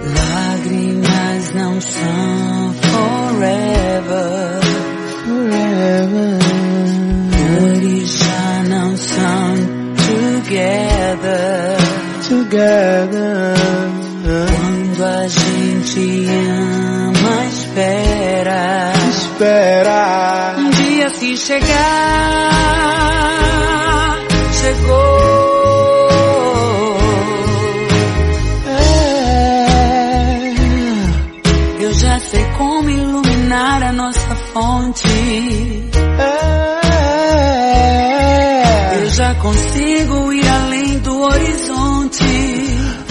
Lágrimas não são forever. Dores já não são together. Quando a gente ama, espera. Um dia se chegar, chegou. Eu já sei como iluminar a nossa fonte. Eu já consigo ir além do horizonte.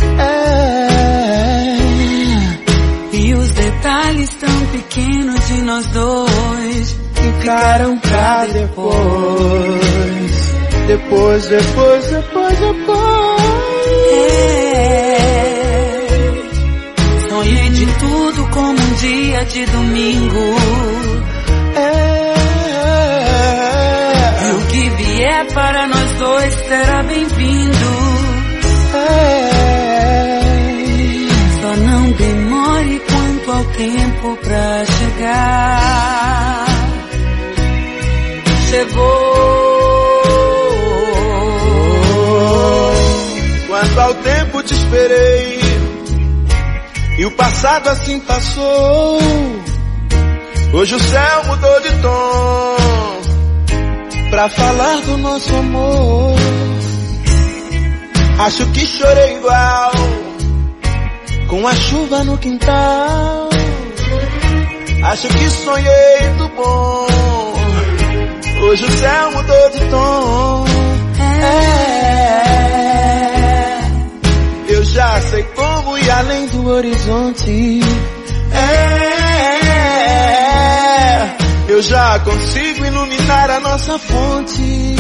E os detalhes tão pequenos de nós dois ficaram pra depois. Depois. Sonhei de tudo como um dia de domingo. E o que vier para nós dois será bem-vindo. Só não demore quanto ao tempo pra chegar. Chegou. Quanto ao tempo te esperei, e o passado assim passou. Hoje o céu mudou de tom pra falar do nosso amor. Acho que chorei igual com a chuva no quintal. Acho que sonhei do bom. Hoje o céu mudou de tom. Eu já sei como ir além do horizonte. Eu já consigo iluminar a nossa fonte.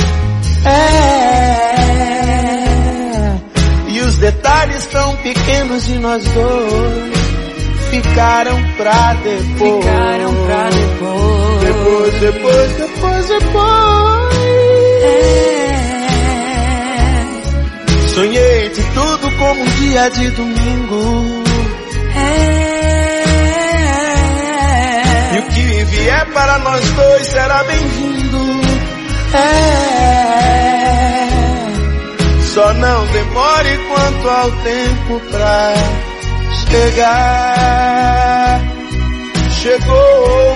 E os detalhes tão pequenos de nós dois ficaram pra depois. Depois. Sonhei de tudo como um dia de domingo. E o que vier para nós dois será bem-vindo. Só não demore quanto ao tempo pra chegar. Chegou.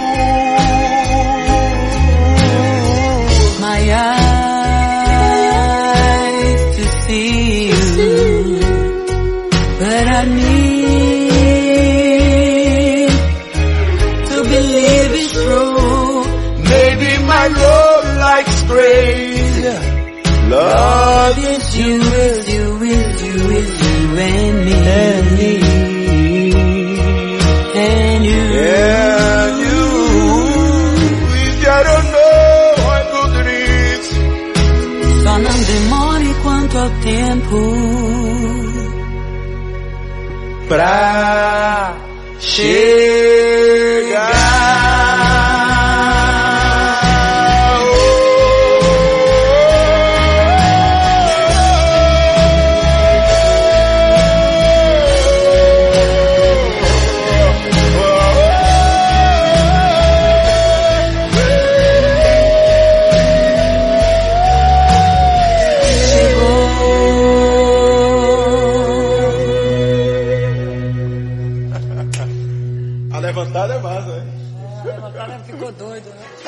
My eyes to see you, but I need to believe it's true. Maybe my love likes grace. Love is you, is you and me. And you. Yeah, you. If I don't know, I could reach. Só não demore quanto ao tempo pra chegar. A levantada é massa, né? A levantada ficou doido, né?